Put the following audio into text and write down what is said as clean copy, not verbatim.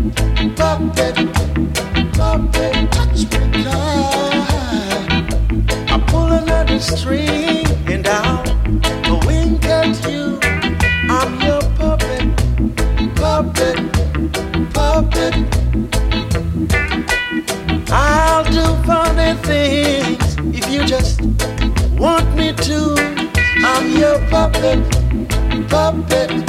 puppet, puppet, touch me tight. I pull another string and I'll wink at you. I'm your puppet, puppet, puppet. I'll do funny things if you just want me to. I'm your puppet, puppet.